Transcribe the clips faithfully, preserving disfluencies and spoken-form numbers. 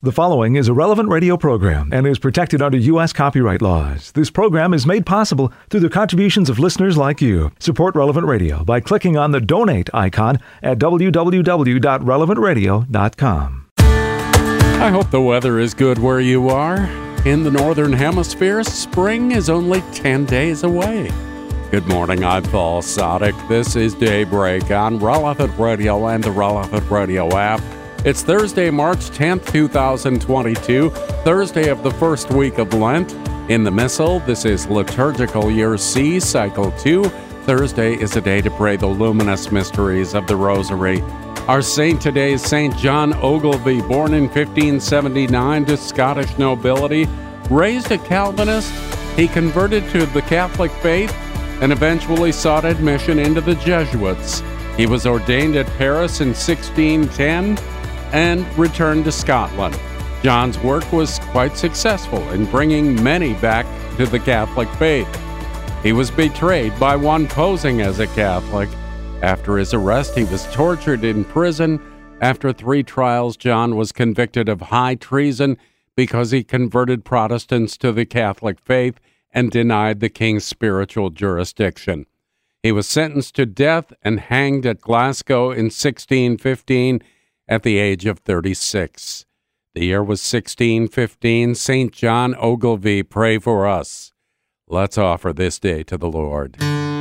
The following is a Relevant Radio program and is protected under U S copyright laws. This program is made possible through the contributions of listeners like you. Support Relevant Radio by clicking on the donate icon at w w w dot relevant radio dot com. I hope the weather is good where you are. In the Northern Hemisphere, spring is only ten days away. Good morning, I'm Paul Sadek. This is Daybreak on Relevant Radio and the Relevant Radio app. It's Thursday, March tenth, twenty twenty-two, Thursday of the first week of Lent. In the Missal, this is Liturgical Year C, Cycle two. Thursday is a day to pray the luminous mysteries of the Rosary. Our saint today is Saint John Ogilvie, born in fifteen seventy-nine to Scottish nobility. Raised a Calvinist, he converted to the Catholic faith and eventually sought admission into the Jesuits. He was ordained at Paris in sixteen ten and returned to Scotland. John's work was quite successful in bringing many back to the Catholic faith. He was betrayed by one posing as a Catholic. After his arrest, he was tortured in prison. After three trials, John was convicted of high treason because he converted Protestants to the Catholic faith and denied the king's spiritual jurisdiction. He was sentenced to death and hanged at Glasgow in sixteen fifteen at the age of thirty-six. The year was sixteen fifteen. Saint John Ogilvie, pray for us. Let's offer this day to the Lord.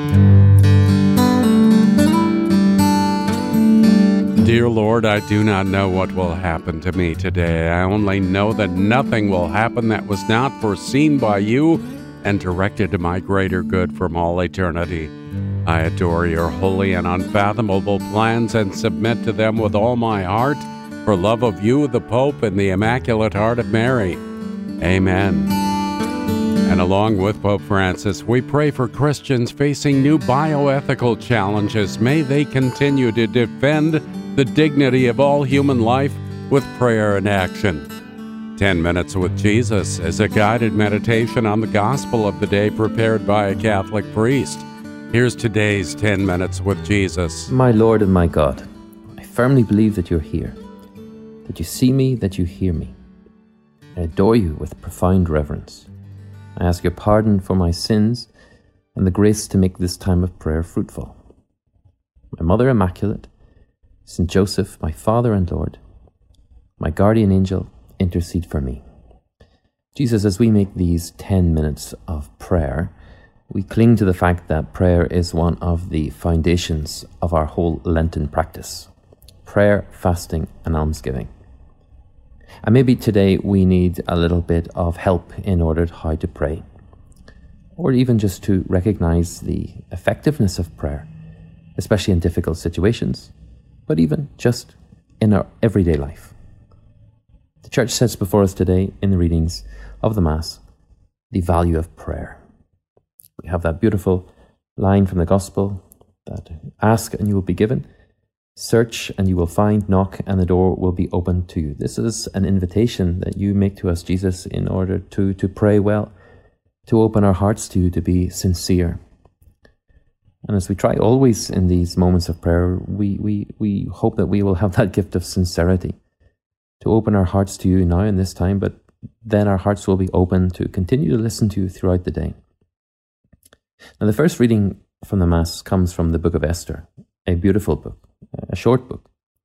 Dear Lord, I do not know what will happen to me today. I only know that nothing will happen that was not foreseen by you and directed to my greater good from all eternity. I adore your holy and unfathomable plans and submit to them with all my heart, for love of you, the Pope, and the Immaculate Heart of Mary. Amen. And along with Pope Francis, we pray for Christians facing new bioethical challenges. May they continue to defend the dignity of all human life with prayer and action. Ten Minutes with Jesus is a guided meditation on the gospel of the day prepared by a Catholic priest. Here's today's ten Minutes with Jesus. My Lord and my God, I firmly believe that you're here, that you see me, that you hear me. I adore you with profound reverence. I ask your pardon for my sins and the grace to make this time of prayer fruitful. My Mother Immaculate, Saint Joseph, my Father and Lord, my guardian angel, intercede for me. Jesus, as we make these ten minutes of prayer, we cling to the fact that prayer is one of the foundations of our whole Lenten practice. Prayer, fasting, and almsgiving. And maybe today we need a little bit of help in order to how to pray, or even just to recognize the effectiveness of prayer, especially in difficult situations, but even just in our everyday life. The Church sets before us today in the readings of the Mass the value of prayer. We have that beautiful line from the Gospel that ask and you will be given, search and you will find, knock and the door will be opened to you. This is an invitation that you make to us, Jesus, in order to, to pray well, to open our hearts to you, to be sincere. And as we try always in these moments of prayer, we, we, we hope that we will have that gift of sincerity, to open our hearts to you now in this time, but then our hearts will be open to continue to listen to you throughout the day. Now, the first reading from the Mass comes from the book of Esther, a beautiful book, a short book.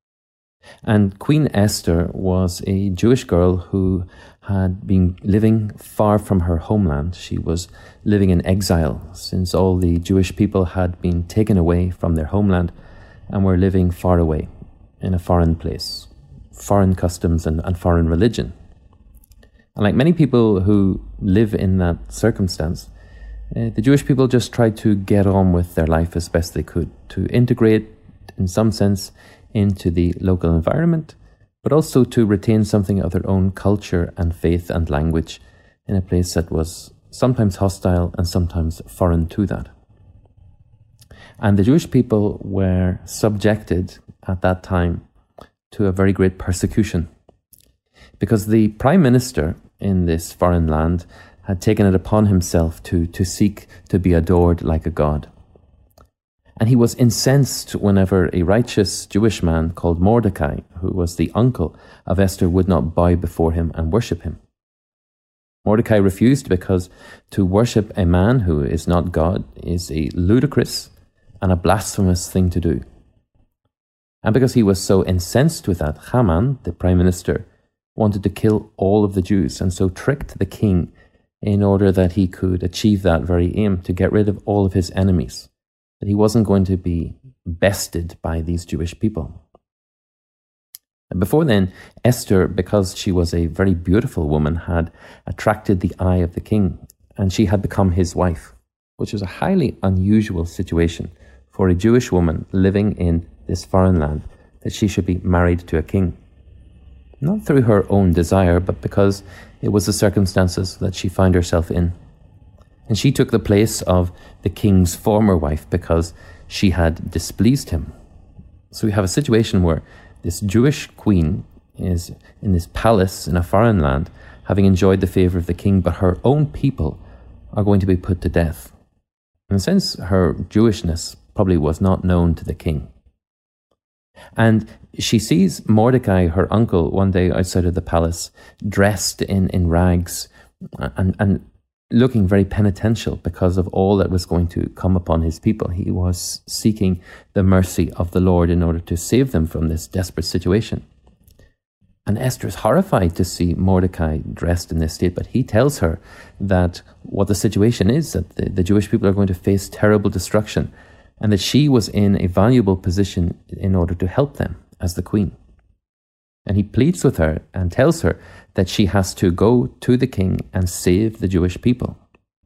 And Queen Esther was a Jewish girl who had been living far from her homeland. She was living in exile since all the Jewish people had been taken away from their homeland and were living far away in a foreign place, foreign customs and, and foreign religion. And like many people who live in that circumstance, Uh, the Jewish people just tried to get on with their life as best they could, to integrate, in some sense, into the local environment, but also to retain something of their own culture and faith and language in a place that was sometimes hostile and sometimes foreign to that. And the Jewish people were subjected at that time to a very great persecution, because the prime minister in this foreign land had taken it upon himself to, to seek to be adored like a god. And he was incensed whenever a righteous Jewish man called Mordecai, who was the uncle of Esther, would not bow before him and worship him. Mordecai refused because to worship a man who is not God is a ludicrous and a blasphemous thing to do. And because he was so incensed with that, Haman, the prime minister, wanted to kill all of the Jews and so tricked the king in order that he could achieve that very aim, to get rid of all of his enemies, that he wasn't going to be bested by these Jewish people. And before then, Esther, because she was a very beautiful woman, had attracted the eye of the king, and she had become his wife, which was a highly unusual situation for a Jewish woman living in this foreign land, that she should be married to a king. Not through her own desire, but because it was the circumstances that she found herself in. And she took the place of the king's former wife because she had displeased him. So we have a situation where this Jewish queen is in this palace in a foreign land, having enjoyed the favor of the king, but her own people are going to be put to death. And since her Jewishness probably was not known to the king. And she sees Mordecai, her uncle, one day outside of the palace, dressed in, in rags and, and looking very penitential because of all that was going to come upon his people. He was seeking the mercy of the Lord in order to save them from this desperate situation. And Esther is horrified to see Mordecai dressed in this state, but he tells her that what the situation is, that the, the Jewish people are going to face terrible destruction, and that she was in a valuable position in order to help them as the queen. And he pleads with her and tells her that she has to go to the king and save the Jewish people.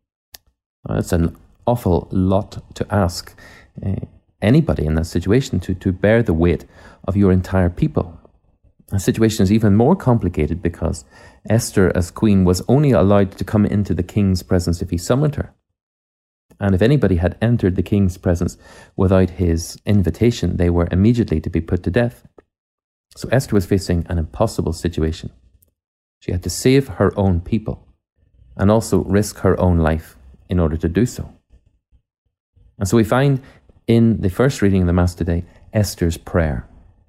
Now, that's an awful lot to ask uh, anybody in that situation, to, to bear the weight of your entire people. The situation is even more complicated because Esther, as queen, was only allowed to come into the king's presence if he summoned her. And if anybody had entered the king's presence without his invitation, they were immediately to be put to death. So Esther was facing an impossible situation. She had to save her own people and also risk her own life in order to do so. And so we find in the first reading of the Mass today, Esther's prayer.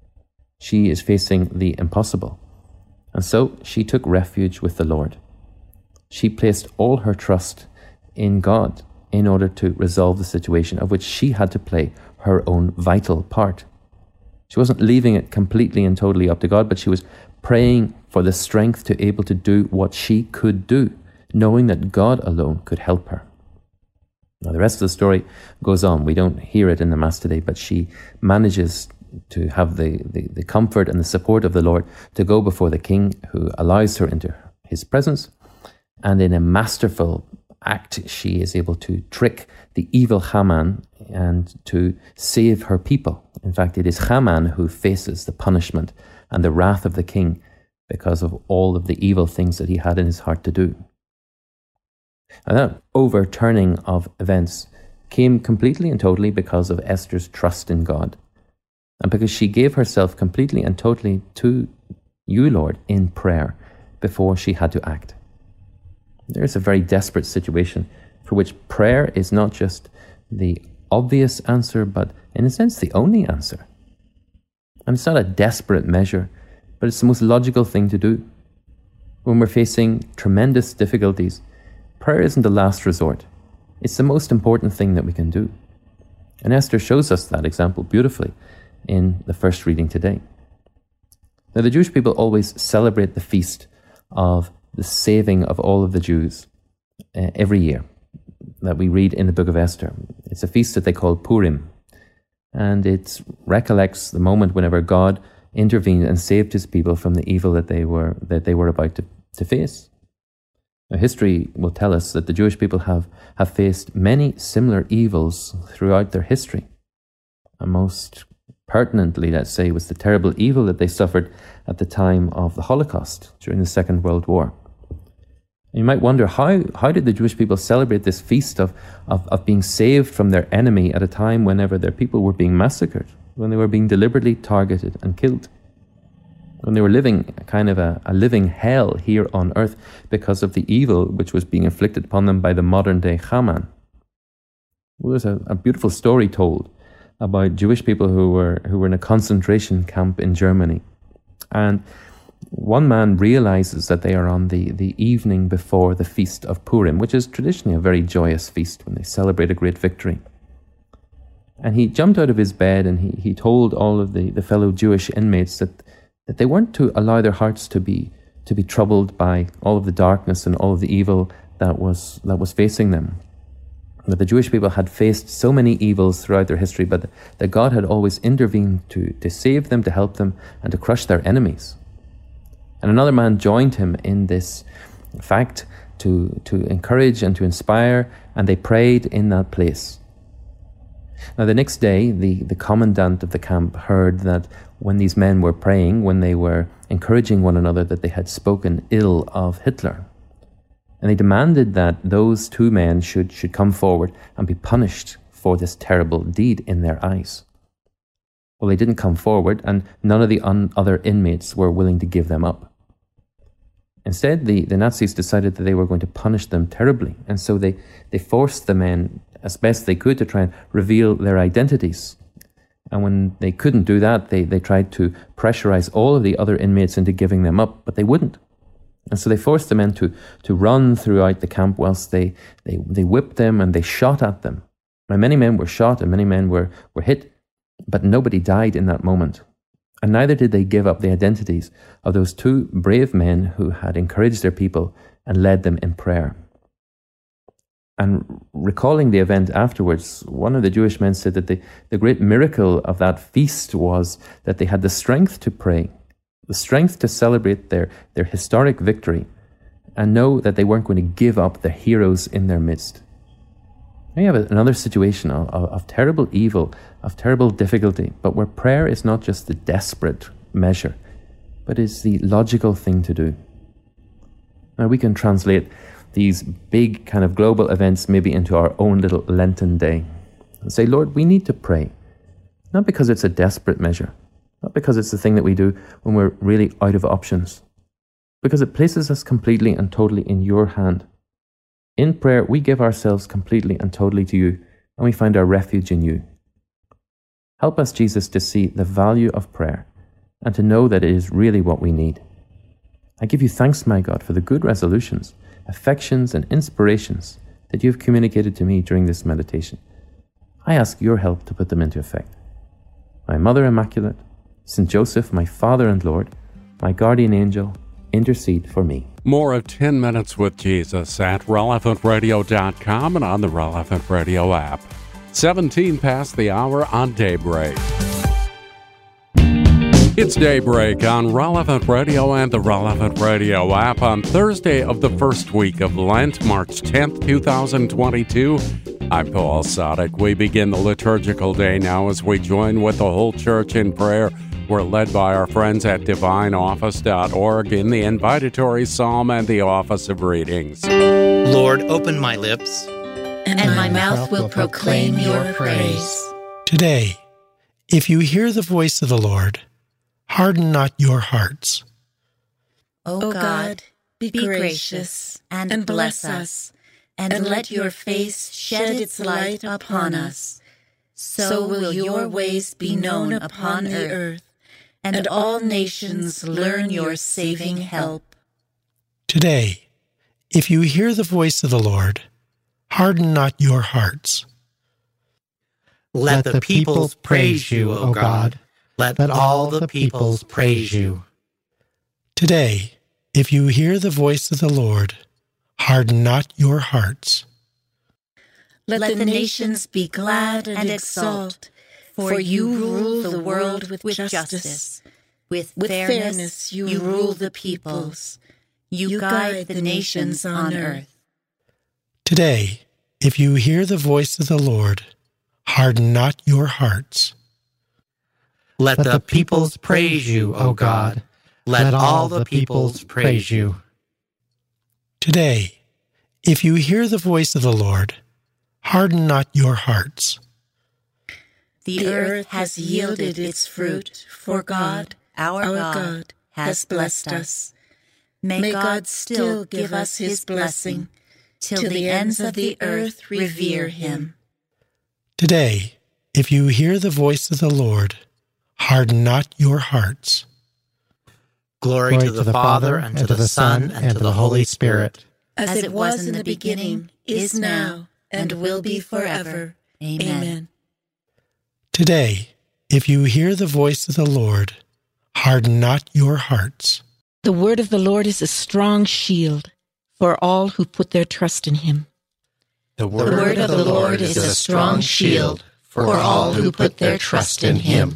She is facing the impossible. And so she took refuge with the Lord. She placed all her trust in God in order to resolve the situation, of which she had to play her own vital part. She wasn't leaving it completely and totally up to God, but she was praying for the strength to be able to do what she could do, knowing that God alone could help her. Now, the rest of the story goes on. We don't hear it in the Mass today, but she manages to have the, the, the comfort and the support of the Lord to go before the king, who allows her into his presence. And in a masterful act, she is able to trick the evil Haman and to save her people. In fact, it is Haman who faces the punishment and the wrath of the king because of all of the evil things that he had in his heart to do. And that overturning of events came completely and totally because of Esther's trust in God, and because she gave herself completely and totally to you, Lord, in prayer before she had to act. There's a very desperate situation for which prayer is not just the obvious answer, but in a sense the only answer. And it's not a desperate measure, but it's the most logical thing to do. When we're facing tremendous difficulties, prayer isn't the last resort. It's the most important thing that we can do. And Esther shows us that example beautifully in the first reading today. Now, the Jewish people always celebrate the feast of the saving of all of the Jews uh, every year that we read in the book of Esther. It's a feast that they call Purim, and it recollects the moment whenever God intervened and saved his people from the evil that they were that they were about to, to face. Now, history will tell us that the Jewish people have, have faced many similar evils throughout their history. And most pertinently, let's say, was the terrible evil that they suffered at the time of the Holocaust during the Second World War. You might wonder, how, how did the Jewish people celebrate this feast of, of, of being saved from their enemy at a time whenever their people were being massacred, when they were being deliberately targeted and killed, when they were living a kind of a, a living hell here on earth because of the evil which was being inflicted upon them by the modern-day Haman? Well, there's a, a beautiful story told about Jewish people who were who were in a concentration camp in Germany. And one man realizes that they are on the, the evening before the Feast of Purim, which is traditionally a very joyous feast when they celebrate a great victory. And he jumped out of his bed and he, he told all of the, the fellow Jewish inmates that, that they weren't to allow their hearts to be to be troubled by all of the darkness and all of the evil that was that was facing them. That the Jewish people had faced so many evils throughout their history, but that God had always intervened to, to save them, to help them, and to crush their enemies. And another man joined him in this fact to, to encourage and to inspire, and they prayed in that place. Now the next day, the, the commandant of the camp heard that when these men were praying, when they were encouraging one another, that they had spoken ill of Hitler. And they demanded that those two men should, should come forward and be punished for this terrible deed in their eyes. Well, they didn't come forward, and none of the un- other inmates were willing to give them up. Instead, the, the Nazis decided that they were going to punish them terribly, and so they, they forced the men as best they could to try and reveal their identities. And when they couldn't do that, they, they tried to pressurize all of the other inmates into giving them up, but they wouldn't. And so they forced the men to, to run throughout the camp whilst they, they, they whipped them and they shot at them. Now, many men were shot and many men were, were hit, but nobody died in that moment. And neither did they give up the identities of those two brave men who had encouraged their people and led them in prayer. And recalling the event afterwards, one of the Jewish men said that the, the great miracle of that feast was that they had the strength to pray, the strength to celebrate their, their historic victory, and know that they weren't going to give up the heroes in their midst. Now you have another situation of, of, of terrible evil, of terrible difficulty, but where prayer is not just the desperate measure, but is the logical thing to do. Now we can translate these big kind of global events maybe into our own little Lenten day and say, Lord, we need to pray, not because it's a desperate measure, not because it's the thing that we do when we're really out of options, because it places us completely and totally in your hand. In prayer, we give ourselves completely and totally to you, and we find our refuge in you. Help us, Jesus, to see the value of prayer and to know that it is really what we need. I give you thanks, my God, for the good resolutions, affections, and inspirations that you have communicated to me during this meditation. I ask your help to put them into effect. My Mother Immaculate, Saint Joseph, my Father and Lord, my guardian angel, intercede for me. More of ten minutes with Jesus at relevant radio dot com and on the Relevant Radio app. seventeen past the hour on Daybreak. It's Daybreak on Relevant Radio and the Relevant Radio app on Thursday of the first week of Lent, March tenth, twenty twenty-two. I'm Paul Sadek. We begin the liturgical day now as we join with the whole church in prayer. We're led by our friends at divine office dot org in the invitatory psalm and the office of readings. Lord, open my lips, and, and my mouth will proclaim your praise. Today, if you hear the voice of the Lord, harden not your hearts. O God, be gracious and, and bless us, and, and let your face shed its light upon us. So will your ways be known upon the earth, and all nations learn your saving help. Today, if you hear the voice of the Lord, harden not your hearts. Let the peoples praise you, O God. Let all the peoples praise you. Today, if you hear the voice of the Lord, harden not your hearts. Let, Let the nations be glad and exult, for you rule the world with justice. With, with fairness, fairness you, you rule the peoples. You guide the nations on earth. Today, if you hear the voice of the Lord, harden not your hearts. Let, Let the peoples praise you, O God. Let, Let all the peoples praise you. Today, if you hear the voice of the Lord, harden not your hearts. The earth has yielded its fruit, for God, our, our God, God, has blessed us. May, May God still give us his blessing, till the ends of the earth revere him. Today, if you hear the voice of the Lord, harden not your hearts. Glory, Glory to, the to the Father, and to the Son, and to the Holy Spirit. As it was in the beginning, is now, and will be forever. Amen. Amen. Today, if you hear the voice of the Lord, harden not your hearts. The word of the Lord is a strong shield for all who put their trust in him. The word, the word of the Lord is a strong shield for all who put their trust in him.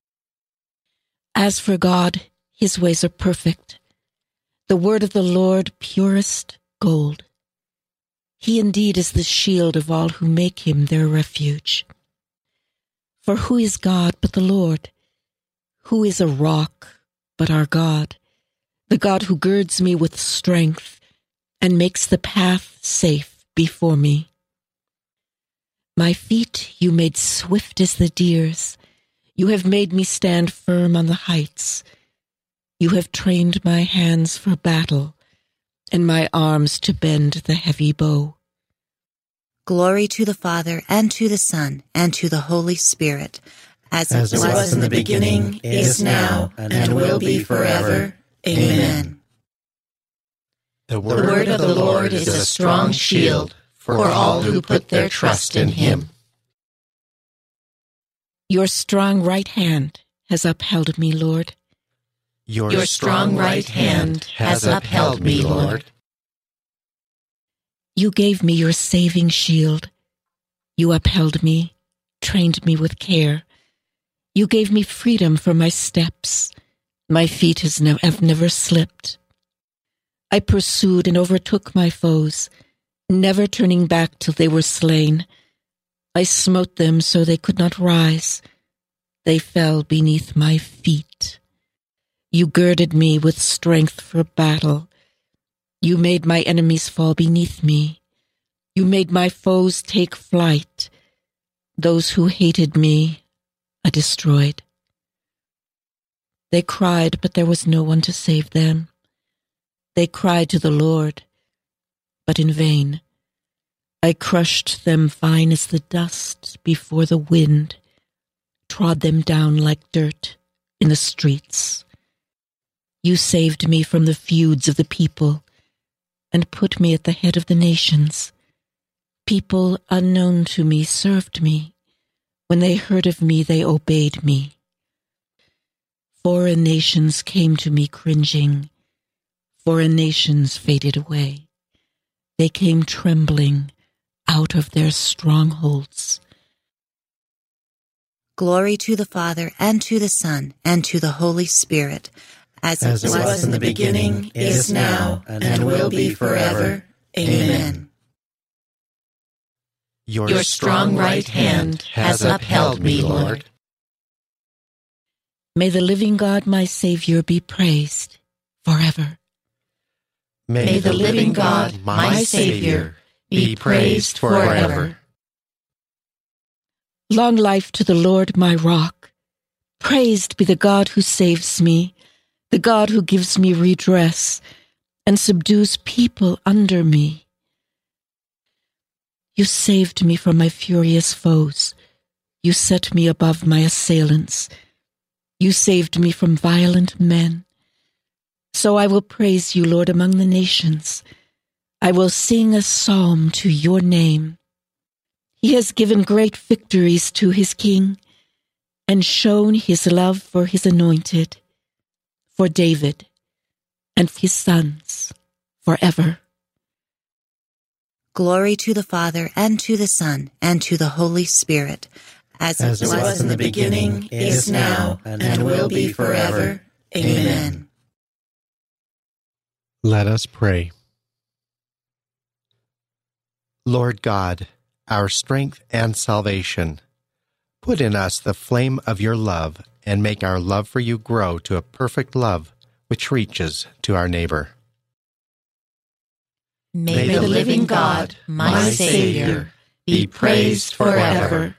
As for God, his ways are perfect. The word of the Lord purest gold. He indeed is the shield of all who make him their refuge. For who is God but the Lord? Who is a rock but our God? The God who girds me with strength and makes the path safe before me. My feet you made swift as the deer's. You have made me stand firm on the heights. You have trained my hands for battle, and my arms to bend the heavy bow. Glory to the Father, and to the Son, and to the Holy Spirit, as, as it was, was in the beginning, is now, and, and will be forever. Amen. The word, the word of the Lord is a strong shield for all who put their trust in him. Your strong right hand has upheld me, Lord. Your, Your strong right hand has upheld me, Lord. You gave me your saving shield. You upheld me, trained me with care. You gave me freedom for my steps. My feet has ne- have never slipped. I pursued and overtook my foes, never turning back till they were slain. I smote them so they could not rise. They fell beneath my feet. You girded me with strength for battle. You made my enemies fall beneath me. You made my foes take flight. Those who hated me, I destroyed. They cried, but there was no one to save them. They cried to the Lord, but in vain. I crushed them fine as the dust before the wind, trod them down like dirt in the streets. You saved me from the feuds of the people and put me at the head of the nations. People unknown to me served me. When they heard of me, they obeyed me. Foreign nations came to me cringing. Foreign nations faded away. They came trembling out of their strongholds. Glory to the Father, and to the Son, and to the Holy Spirit, as, as it was, was in the beginning, is now, and, and will be forever. Amen. Your, Your strong right hand has upheld me, Lord. May the living God, my Savior, be praised forever. May, May the living God, my Savior, be praised forever. Long life to the Lord, my rock. Praised be the God who saves me, the God who gives me redress and subdues people under me. You saved me from my furious foes. You set me above my assailants. You saved me from violent men. So I will praise you, Lord, among the nations. I will sing a psalm to your name. He has given great victories to his king and shown his love for his anointed, for David and his sons forever. Glory to the Father, and to the Son, and to the Holy Spirit, as, as it was, was in the beginning, is now, and, and will be forever. Amen. Let us pray. Lord God, our strength and salvation, put in us the flame of your love and make our love for you grow to a perfect love which reaches to our neighbor. May, May the living God, my Savior, be praised forever.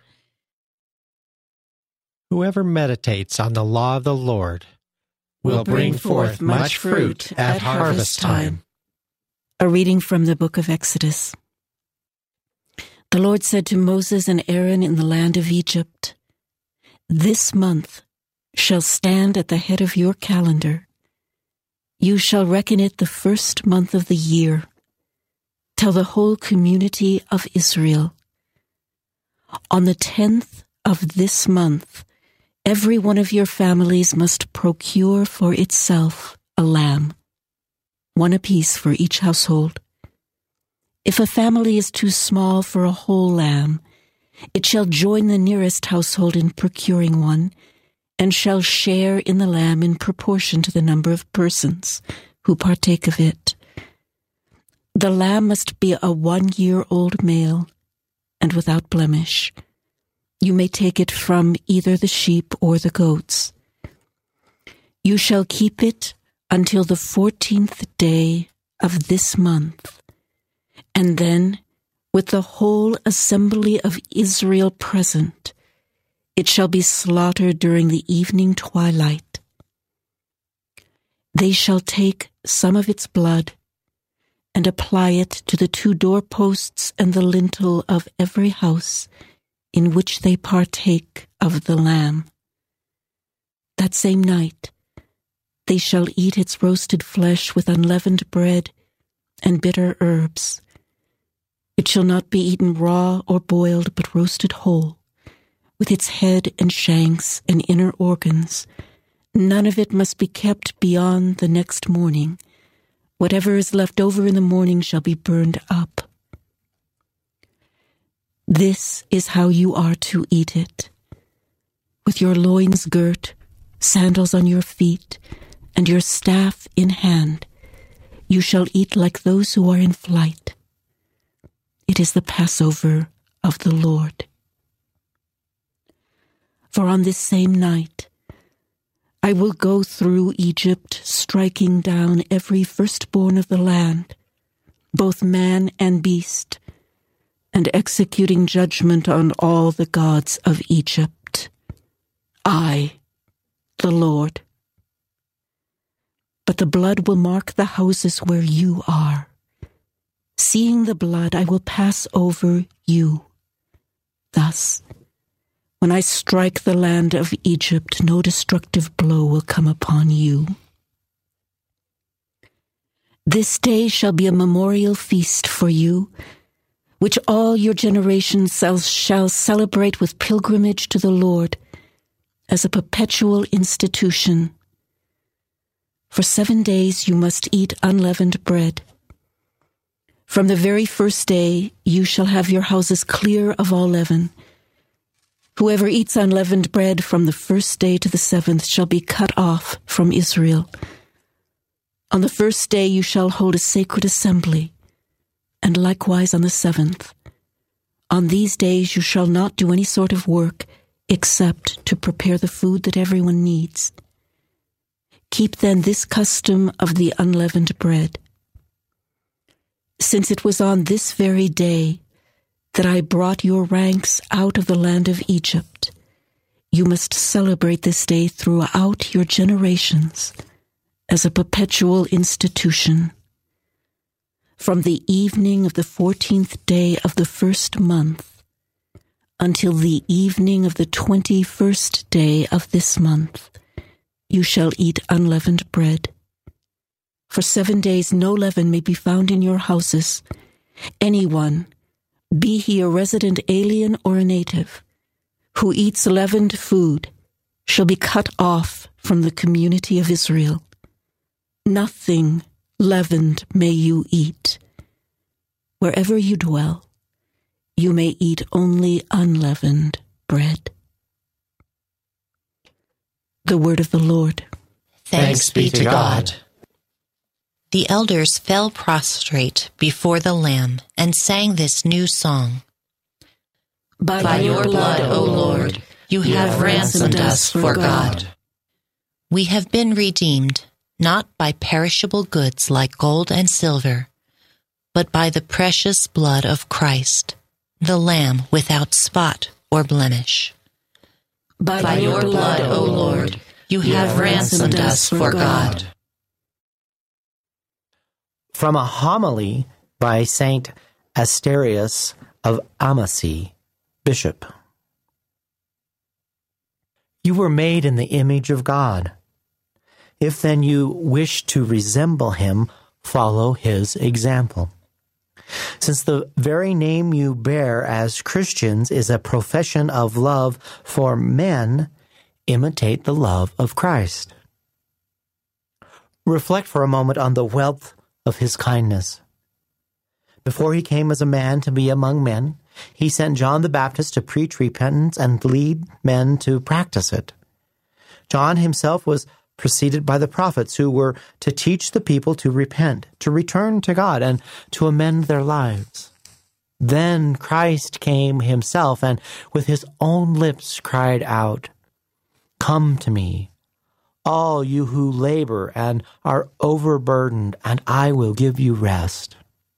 Whoever meditates on the law of the Lord will bring forth much fruit at harvest time. A reading from the book of Exodus. The Lord said to Moses and Aaron in the land of Egypt, "This month shall stand at the head of your calendar. You shall reckon it the first month of the year. Tell the whole community of Israel. On the tenth of this month, every one of your families must procure for itself a lamb, one apiece for each household. If a family is too small for a whole lamb, it shall join the nearest household in procuring one, and shall share in the lamb in proportion to the number of persons who partake of it. The lamb must be a one-year-old male and without blemish. You may take it from either the sheep or the goats. You shall keep it until the fourteenth day of this month, and then, with the whole assembly of Israel present, it shall be slaughtered during the evening twilight. They shall take some of its blood and apply it to the two doorposts and the lintel of every house in which they partake of the lamb. That same night they shall eat its roasted flesh with unleavened bread and bitter herbs. It shall not be eaten raw or boiled, but roasted whole, with its head and shanks and inner organs. None of it must be kept beyond the next morning. Whatever is left over in the morning shall be burned up. This is how you are to eat it. With your loins girt, sandals on your feet, and your staff in hand, you shall eat like those who are in flight. It is the Passover of the Lord. For on this same night I will go through Egypt, striking down every firstborn of the land, both man and beast, and executing judgment on all the gods of Egypt. I, the Lord. But the blood will mark the houses where you are. Seeing the blood, I will pass over you. Thus, when I strike the land of Egypt, no destructive blow will come upon you. This day shall be a memorial feast for you, which all your generations shall celebrate with pilgrimage to the Lord as a perpetual institution. For seven days you must eat unleavened bread. From the very first day you shall have your houses clear of all leaven. Whoever eats unleavened bread from the first day to the seventh shall be cut off from Israel. On the first day you shall hold a sacred assembly, and likewise on the seventh. On these days you shall not do any sort of work except to prepare the food that everyone needs. Keep then this custom of the unleavened bread. Since it was on this very day that I brought your ranks out of the land of Egypt, you must celebrate this day throughout your generations as a perpetual institution. From the evening of the fourteenth day of the first month until the evening of the twenty-first day of this month, you shall eat unleavened bread. For seven days no leaven may be found in your houses. Anyone, be he a resident alien or a native, who eats leavened food shall be cut off from the community of Israel. Nothing leavened may you eat. Wherever you dwell, you may eat only unleavened bread. The word of the Lord. Thanks be to God. The elders fell prostrate before the Lamb and sang this new song. By, By your blood, O Lord, you have ransomed us for God. We have been redeemed, not by perishable goods like gold and silver, but by the precious blood of Christ, the Lamb without spot or blemish. By, By your blood, O Lord, you have ransomed us for God. From a homily by Saint Asterius of Amasai, bishop. You were made in the image of God. If then you wish to resemble him, follow his example. Since the very name you bear as Christians is a profession of love for men, imitate the love of Christ. Reflect for a moment on the wealth of his kindness. Before he came as a man to be among men, he sent John the Baptist to preach repentance and lead men to practice it. John himself was preceded by the prophets who were to teach the people to repent, to return to God, and to amend their lives. Then Christ came himself and with his own lips cried out, "Come to me, all you who labor and are overburdened, and I will give you rest."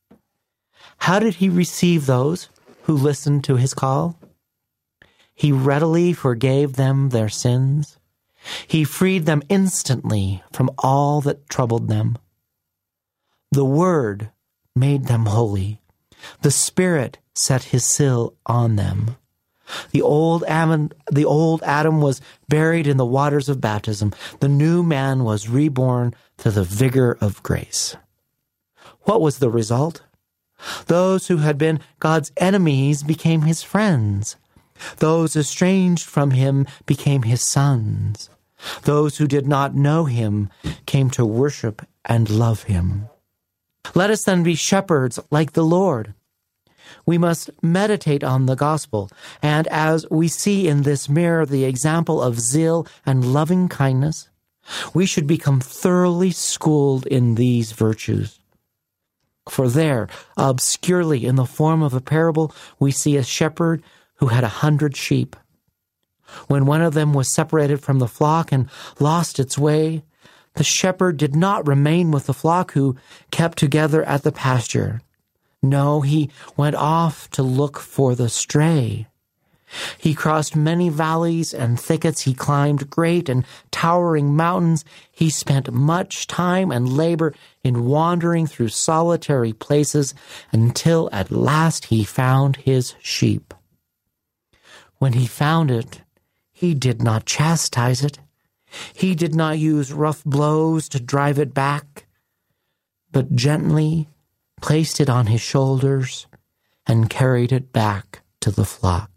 How did he receive those who listened to his call? He readily forgave them their sins. He freed them instantly from all that troubled them. The Word made them holy. The Spirit set his seal on them. The old Adam, the old Adam was buried in the waters of baptism. The new man was reborn to the vigor of grace. What was the result? Those who had been God's enemies became his friends. Those estranged from him became his sons. Those who did not know him came to worship and love him. Let us then be shepherds like the Lord. We must meditate on the gospel, and as we see in this mirror the example of zeal and loving kindness, we should become thoroughly schooled in these virtues. For there, obscurely in the form of a parable, we see a shepherd who had a hundred sheep. When one of them was separated from the flock and lost its way, the shepherd did not remain with the flock who kept together at the pasture. No, he went off to look for the stray. He crossed many valleys and thickets. He climbed great and towering mountains. He spent much time and labor in wandering through solitary places until at last he found his sheep. When he found it, he did not chastise it. He did not use rough blows to drive it back, but gently placed it on his shoulders and carried it back to the flock.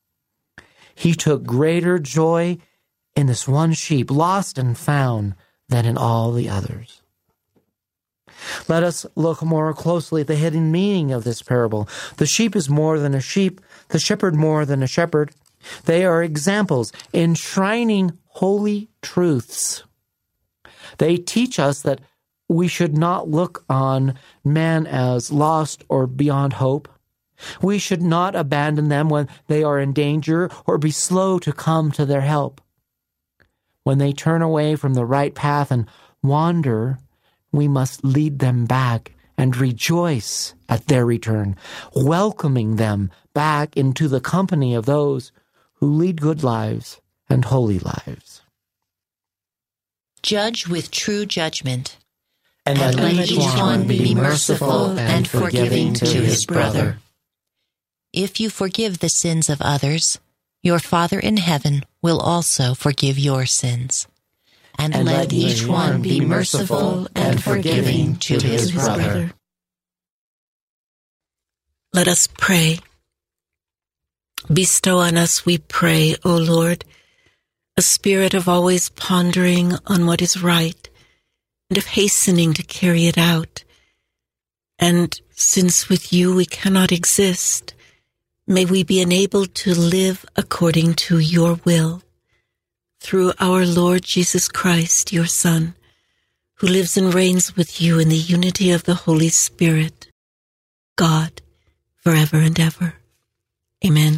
He took greater joy in this one sheep, lost and found, than in all the others. Let us look more closely at the hidden meaning of this parable. The sheep is more than a sheep, the shepherd more than a shepherd. They are examples enshrining holy truths. They teach us that we should not look on man as lost or beyond hope. We should not abandon them when they are in danger or be slow to come to their help. When they turn away from the right path and wander, we must lead them back and rejoice at their return, welcoming them back into the company of those who lead good lives and holy lives. Judge with true judgment, and, and let each one be merciful and forgiving to his brother. If you forgive the sins of others, your Father in heaven will also forgive your sins. And, and let each one be merciful and forgiving to his brother. Let us pray. Bestow on us, we pray, O Lord, a spirit of always pondering on what is right and of hastening to carry it out. And since with you we cannot exist, may we be enabled to live according to your will, through our Lord Jesus Christ, your Son, who lives and reigns with you in the unity of the Holy Spirit, God, forever and ever. Amen.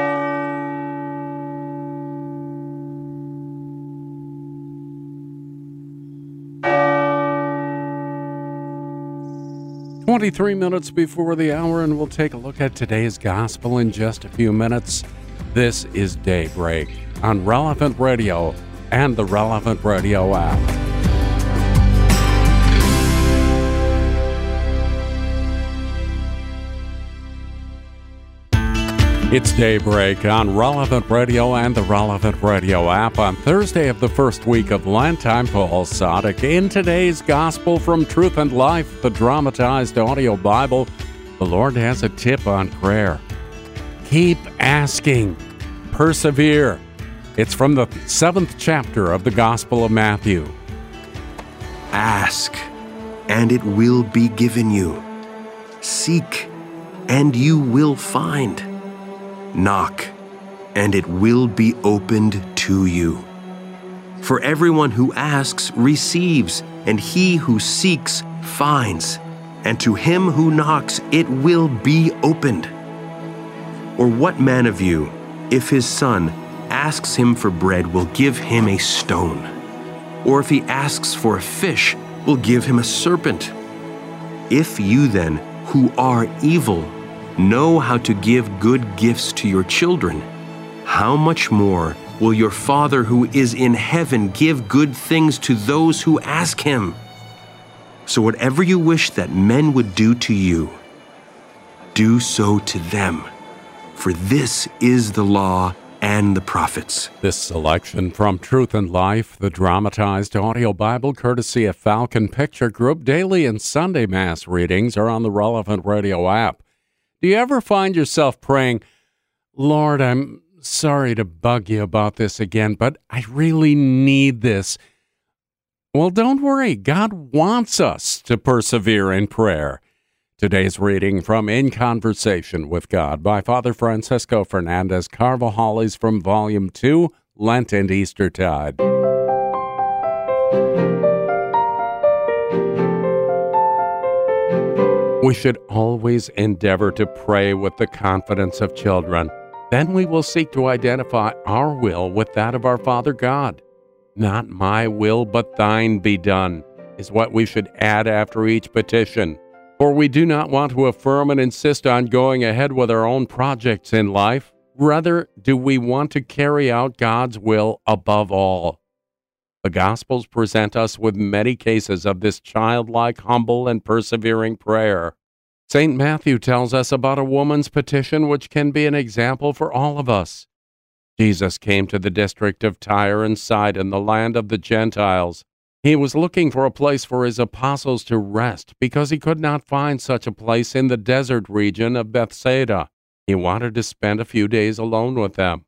twenty-three minutes before the hour, and we'll take a look at today's gospel in just a few minutes. This is Daybreak on Relevant Radio and the Relevant Radio app. It's Daybreak on Relevant Radio and the Relevant Radio app on Thursday of the first week of Lent. I'm Paul Sadek. In today's Gospel from Truth and Life, the dramatized audio Bible, the Lord has a tip on prayer. Keep asking. Persevere. It's from the seventh chapter of the Gospel of Matthew. Ask, and it will be given you. Seek, and you will find. Knock, and it will be opened to you. For everyone who asks receives, and he who seeks finds, and to him who knocks it will be opened. Or what man of you, if his son asks him for bread, will give him a stone? Or if he asks for a fish, will give him a serpent? If you then, who are evil, know how to give good gifts to your children, how much more will your Father who is in heaven give good things to those who ask him? So whatever you wish that men would do to you, do so to them. For this is the law and the prophets. This selection from Truth and Life, the dramatized audio Bible, courtesy of Falcon Picture Group. Daily and Sunday Mass readings are on the Relevant Radio app. Do you ever find yourself praying, Lord, I'm sorry to bug you about this again, but I really need this? Well, don't worry. God wants us to persevere in prayer. Today's reading from In Conversation with God by Father Francisco Fernandez Carvajal is from Volume two, Lent and Eastertide. We should always endeavor to pray with the confidence of children. Then we will seek to identify our will with that of our Father God. Not my will, but thine be done, is what we should add after each petition. For we do not want to affirm and insist on going ahead with our own projects in life. Rather, do we want to carry out God's will above all. The Gospels present us with many cases of this childlike, humble, and persevering prayer. Saint Matthew tells us about a woman's petition which can be an example for all of us. Jesus came to the district of Tyre and Sidon, the land of the Gentiles. He was looking for a place for his apostles to rest because he could not find such a place in the desert region of Bethsaida. He wanted to spend a few days alone with them.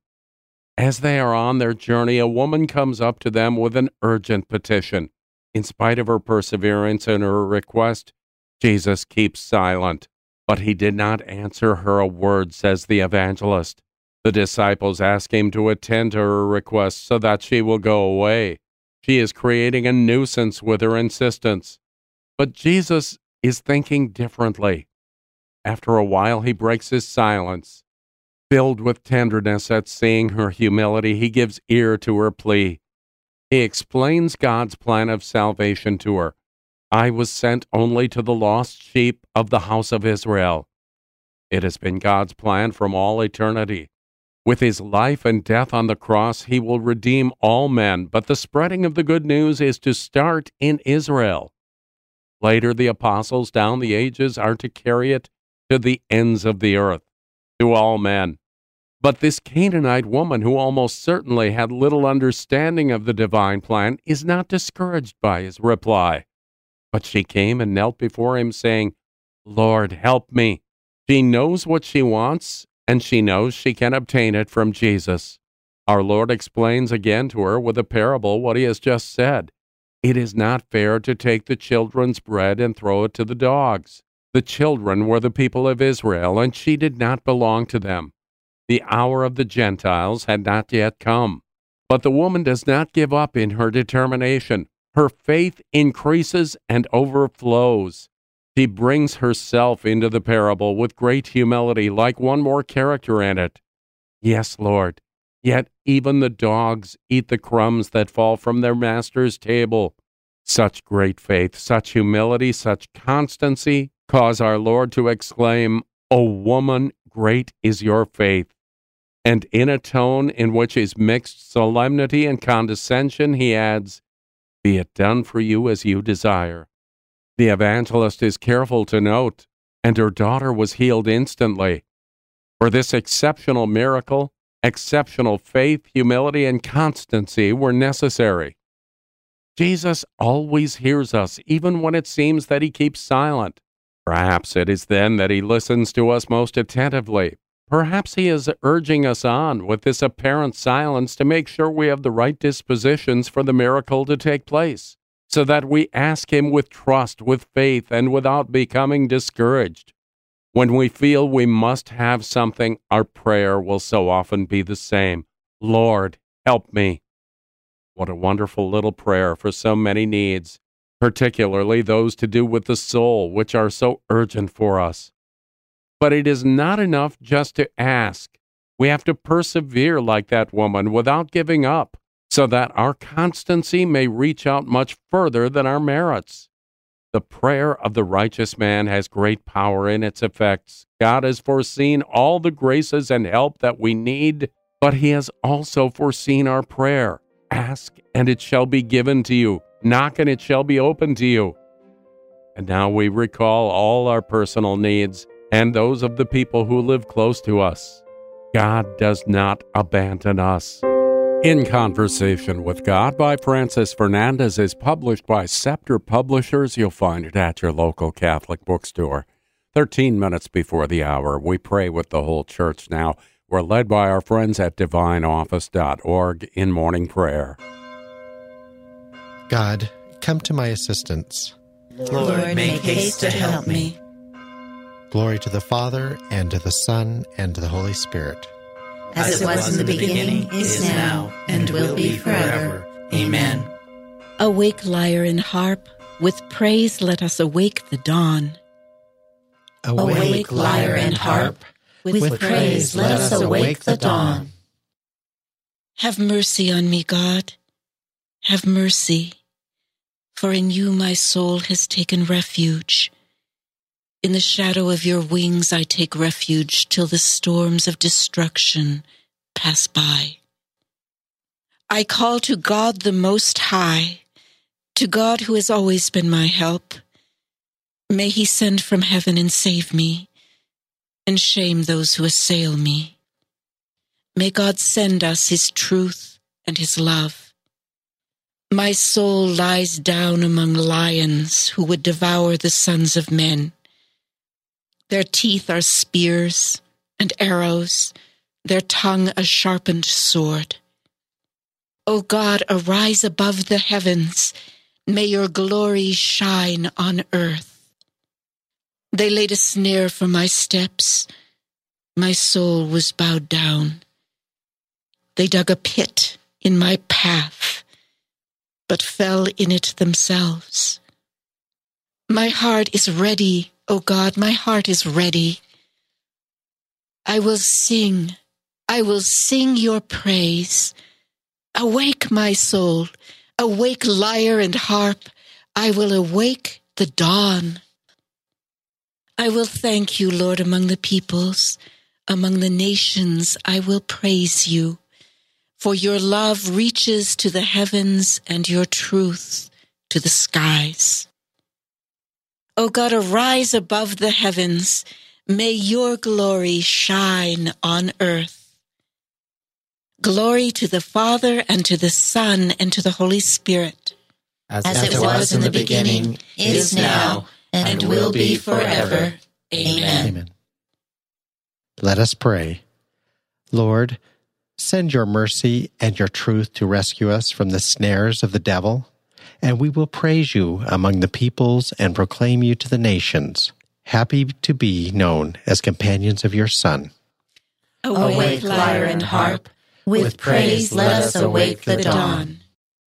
As they are on their journey, a woman comes up to them with an urgent petition. In spite of her perseverance and her request, Jesus keeps silent. But he did not answer her a word, says the evangelist. The disciples ask him to attend to her request so that she will go away. She is creating a nuisance with her insistence. But Jesus is thinking differently. After a while, he breaks his silence. Filled with tenderness at seeing her humility, he gives ear to her plea. He explains God's plan of salvation to her. I was sent only to the lost sheep of the house of Israel. It has been God's plan from all eternity. With his life and death on the cross, he will redeem all men, but the spreading of the good news is to start in Israel. Later, the apostles down the ages are to carry it to the ends of the earth, to all men. But this Canaanite woman, who almost certainly had little understanding of the divine plan, is not discouraged by his reply. But she came and knelt before him, saying, Lord, help me. She knows what she wants, and she knows she can obtain it from Jesus. Our Lord explains again to her with a parable what he has just said. It is not fair to take the children's bread and throw it to the dogs. The children were the people of Israel, and she did not belong to them. The hour of the Gentiles had not yet come. But the woman does not give up in her determination. Her faith increases and overflows. She brings herself into the parable with great humility, like one more character in it. Yes, Lord, yet even the dogs eat the crumbs that fall from their master's table. Such great faith, such humility, such constancy cause our Lord to exclaim, O woman, great is your faith. And in a tone in which is mixed solemnity and condescension, he adds, Be it done for you as you desire. The evangelist is careful to note, and her daughter was healed instantly. For this exceptional miracle, exceptional faith, humility, and constancy were necessary. Jesus always hears us, even when it seems that he keeps silent. Perhaps it is then that he listens to us most attentively. Perhaps he is urging us on with this apparent silence to make sure we have the right dispositions for the miracle to take place, so that we ask him with trust, with faith, and without becoming discouraged. When we feel we must have something, our prayer will so often be the same. Lord, help me. What a wonderful little prayer for so many needs, particularly those to do with the soul, which are so urgent for us. But it is not enough just to ask. We have to persevere like that woman without giving up, so that our constancy may reach out much further than our merits. The prayer of the righteous man has great power in its effects. God has foreseen all the graces and help that we need, but he has also foreseen our prayer. Ask, and it shall be given to you. Knock, and it shall be opened to you. And now we recall all our personal needs and those of the people who live close to us. God does not abandon us. In Conversation with God by Francis Fernandez is published by Scepter Publishers. You'll find it at your local Catholic bookstore. Thirteen minutes before the hour, we pray with the whole church now. We're led by our friends at divine office dot org in morning prayer. God, come to my assistance. Lord, make haste to help me. Glory to the Father, and to the Son, and to the Holy Spirit. As it was in the beginning, is now, and will be forever. Amen. Awake, lyre and harp, with praise let us awake the dawn. Awake, lyre and harp, with praise let us awake the dawn. Have mercy on me, God, have mercy, for in you my soul has taken refuge. In the shadow of your wings I take refuge till the storms of destruction pass by. I call to God the Most High, to God who has always been my help. May he send from heaven and save me, and shame those who assail me. May God send us his truth and his love. My soul lies down among lions who would devour the sons of men. Their teeth are spears and arrows, their tongue a sharpened sword. O God, arise above the heavens. May your glory shine on earth. They laid a snare for my steps. My soul was bowed down. They dug a pit in my path, but fell in it themselves. My heart is ready, O God, my heart is ready. I will sing, I will sing your praise. Awake, my soul, awake, lyre and harp. I will awake the dawn. I will thank you, Lord, among the peoples. Among the nations I will praise you. For your love reaches to the heavens and your truth to the skies. O God, arise above the heavens. May your glory shine on earth. Glory to the Father, and to the Son, and to the Holy Spirit. As, As it was in the beginning, is now, and will be forever. Amen. Amen. Let us pray. Lord, send your mercy and your truth to rescue us from the snares of the devil, and we will praise you among the peoples and proclaim you to the nations, happy to be known as companions of your Son. Awake, lyre and harp, with praise let us awake the dawn.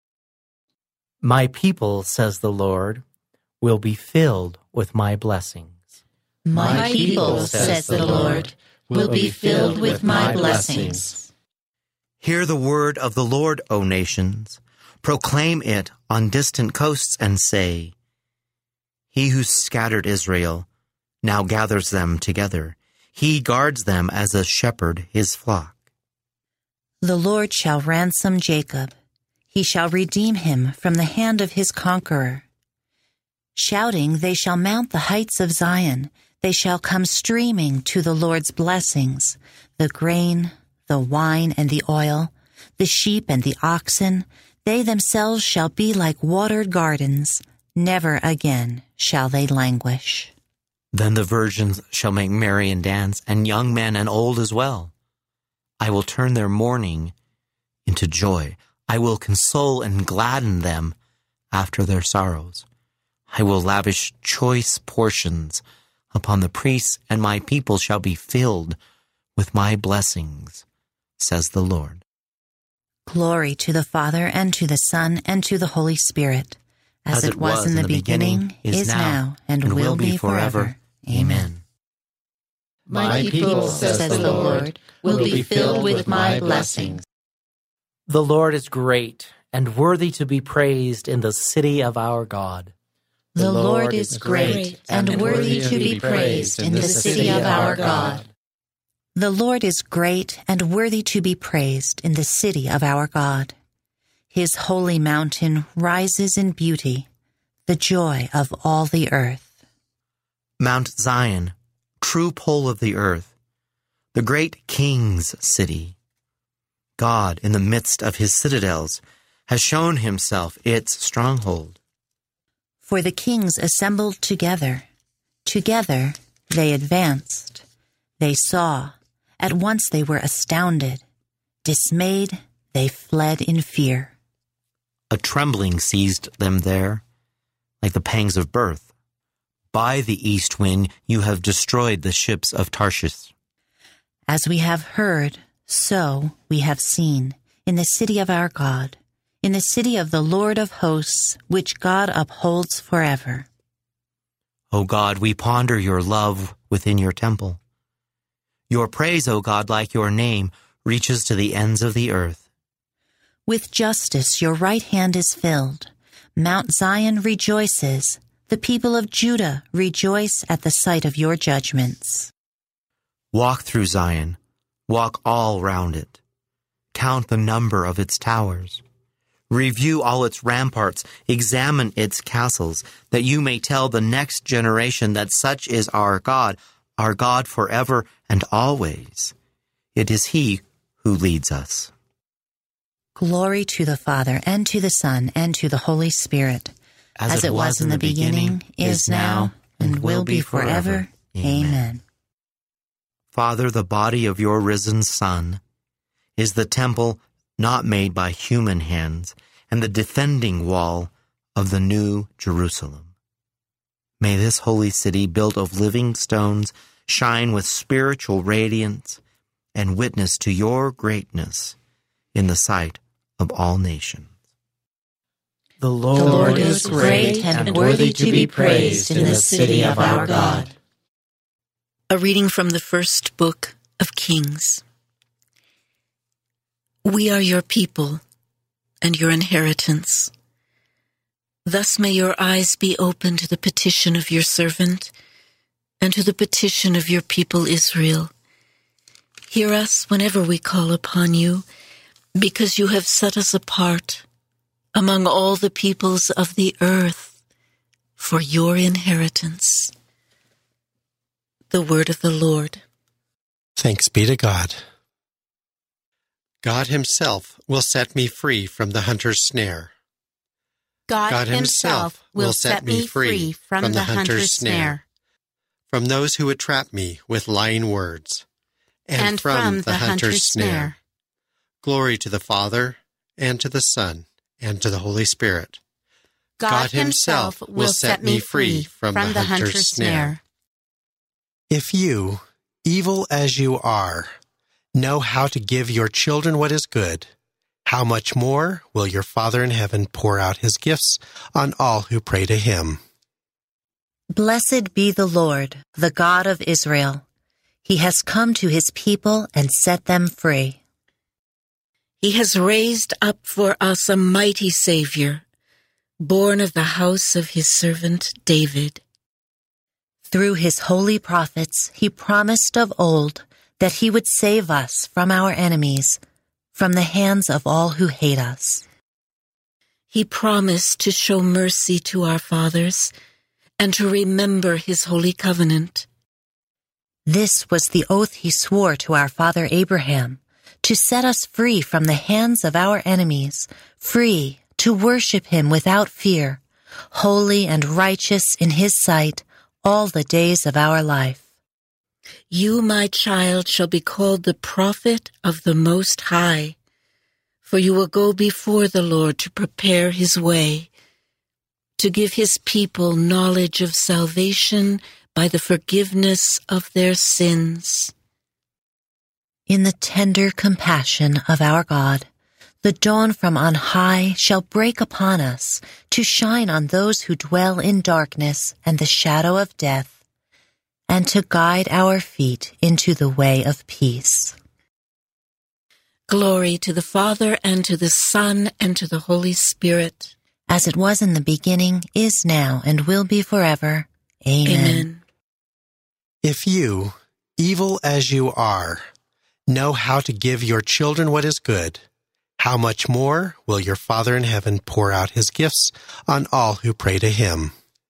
My people, says the Lord, will be filled with my blessings. My people, says the Lord, will be filled with my blessings. Hear the word of the Lord, O nations. Proclaim it on distant coasts and say, He who scattered Israel now gathers them together. He guards them as a shepherd his flock. The Lord shall ransom Jacob. He shall redeem him from the hand of his conqueror. Shouting, they shall mount the heights of Zion. They shall come streaming to the Lord's blessings, The grain, the wine and the oil, the sheep and the oxen, they themselves shall be like watered gardens. Never again shall they languish. Then the virgins shall make merry and dance, and young men and old as well. I will turn their mourning into joy. I will console and gladden them after their sorrows. I will lavish choice portions upon the priests, and my people shall be filled with my blessings, says the Lord. Glory to the Father, and to the Son, and to the Holy Spirit, as, as it was, was in the, the beginning, beginning, is now, and, and will be forever. Amen. My people, says the Lord, will be filled with my blessings. The Lord is great and worthy to be praised in the city of our God. The Lord is great and worthy to be praised in the city of our God. The Lord is great and worthy to be praised in the city of our God. His holy mountain rises in beauty, the joy of all the earth. Mount Zion, true pole of the earth, the great King's city. God, in the midst of his citadels, has shown himself its stronghold. For the kings assembled together. Together they advanced. They saw. At once they were astounded. Dismayed, they fled in fear. A trembling seized them there, like the pangs of birth. By the east wind you have destroyed the ships of Tarshish. As we have heard, so we have seen, in the city of our God, in the city of the Lord of hosts, which God upholds forever. O God, we ponder your love within your temple. Your praise, O God, like your name, reaches to the ends of the earth. With justice your right hand is filled. Mount Zion rejoices. The people of Judah rejoice at the sight of your judgments. Walk through Zion. Walk all round it. Count the number of its towers. Review all its ramparts. Examine its castles, that you may tell the next generation that such is our God, our God forever and always. It is he who leads us. Glory to the Father, and to the Son, and to the Holy Spirit, as, as it was, was in the beginning, beginning is now, and will be forever. Amen. Father, the body of your risen Son is the temple not made by human hands, and the defending wall of the new Jerusalem. May this holy city, built of living stones, shine with spiritual radiance and witness to your greatness in the sight of all nations. The Lord, the Lord is great and worthy to be praised in the city of our God. A reading from the first book of Kings. We are your people and your inheritance. Thus may your eyes be open to the petition of your servant and to the petition of your people Israel. Hear us whenever we call upon you, because you have set us apart among all the peoples of the earth for your inheritance. The word of the Lord. Thanks be to God. God himself will set me free from the hunter's snare. God, God himself will set me free from, from the hunter's snare, from those who would trap me with lying words, and, and from, from the hunter's snare. Glory to the Father, and to the Son, and to the Holy Spirit. God, God himself will set me free from, from the hunter's snare. If you, evil as you are, know how to give your children what is good, how much more will your Father in heaven pour out his gifts on all who pray to him? Blessed be the Lord, the God of Israel. He has come to his people and set them free. He has raised up for us a mighty Savior, born of the house of his servant David. Through his holy prophets, he promised of old that he would save us from our enemies, from the hands of all who hate us. He promised to show mercy to our fathers and to remember his holy covenant. This was the oath he swore to our father Abraham, to set us free from the hands of our enemies, free to worship him without fear, holy and righteous in his sight all the days of our life. You, my child, shall be called the prophet of the Most High, for you will go before the Lord to prepare his way, to give his people knowledge of salvation by the forgiveness of their sins. In the tender compassion of our God, the dawn from on high shall break upon us to shine on those who dwell in darkness and the shadow of death, and to guide our feet into the way of peace. Glory to the Father, and to the Son, and to the Holy Spirit. As it was in the beginning, is now, and will be forever. Amen. Amen. If you, evil as you are, know how to give your children what is good, how much more will your Father in heaven pour out his gifts on all who pray to him?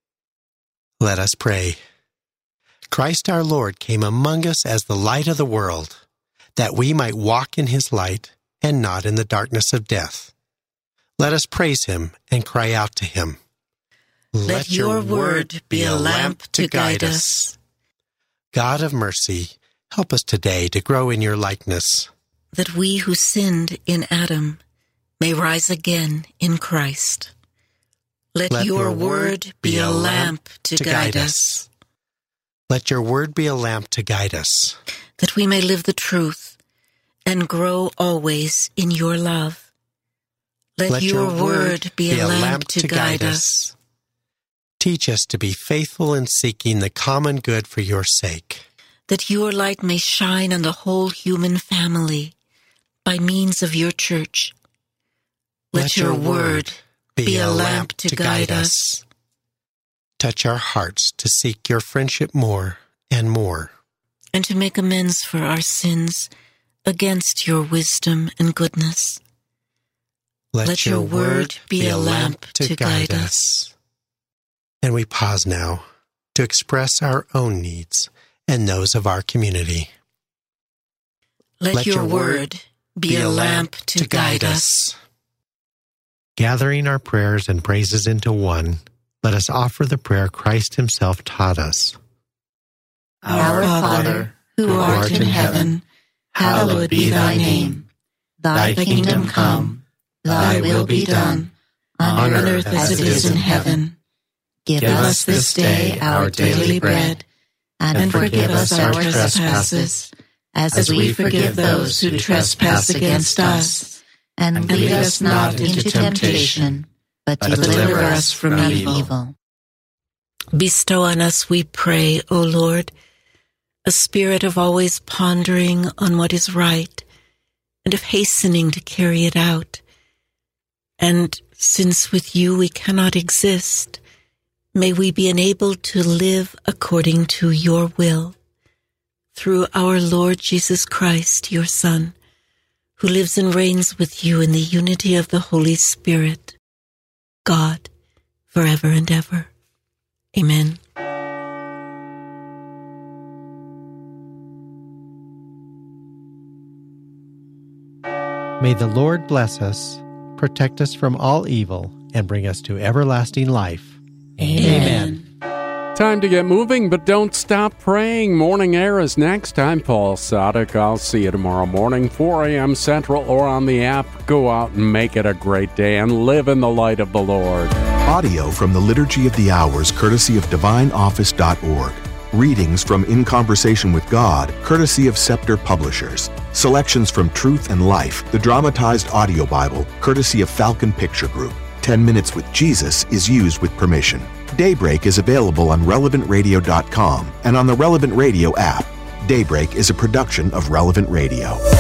Let us pray. Christ our Lord came among us as the light of the world, that we might walk in his light and not in the darkness of death. Let us praise him and cry out to him. Let, Let your word be a lamp to guide us. God of mercy, help us today to grow in your likeness, that we who sinned in Adam may rise again in Christ. Let, Let your word be a lamp to guide us. Let your word be a lamp to guide us, that we may live the truth and grow always in your love. Let, Let your, your word be a lamp, lamp to guide us. Teach us to be faithful in seeking the common good for your sake, that your light may shine on the whole human family by means of your church. Let, Let your word be, be a lamp to, to guide us. Touch our hearts to seek your friendship more and more, and to make amends for our sins against your wisdom and goodness. Let, Let your word be a lamp to guide us. And we pause now to express our own needs and those of our community. Let, Let your word be a lamp to guide us. Gathering our prayers and praises into one, let us offer the prayer Christ himself taught us. Our Father, who art in heaven, hallowed be thy name. Thy kingdom come, thy will be done, on earth as it is in heaven. Give us this day our daily bread, and forgive us our trespasses, as we forgive those who trespass against us. And lead us not into temptation, but deliver us from evil. Bestow on us, we pray, O Lord, a spirit of always pondering on what is right and of hastening to carry it out. And since with you we cannot exist, may we be enabled to live according to your will. Through our Lord Jesus Christ, your Son, who lives and reigns with you in the unity of the Holy Spirit, God, forever and ever. Amen. May the Lord bless us, protect us from all evil, and bring us to everlasting life. Amen. Time to get moving, but don't stop praying. Morning Air is next. I'm Paul Sadek. I'll see you tomorrow morning, four a.m. Central, or on the app. Go out and make it a great day and live in the light of the Lord. Audio from the Liturgy of the Hours, courtesy of divine office dot org. Readings from In Conversation with God, courtesy of Scepter Publishers. Selections from Truth and Life, the dramatized audio Bible, courtesy of Falcon Picture Group. Ten Minutes with Jesus is used with permission. Daybreak is available on relevant radio dot com and on the Relevant Radio app. Daybreak is a production of Relevant Radio.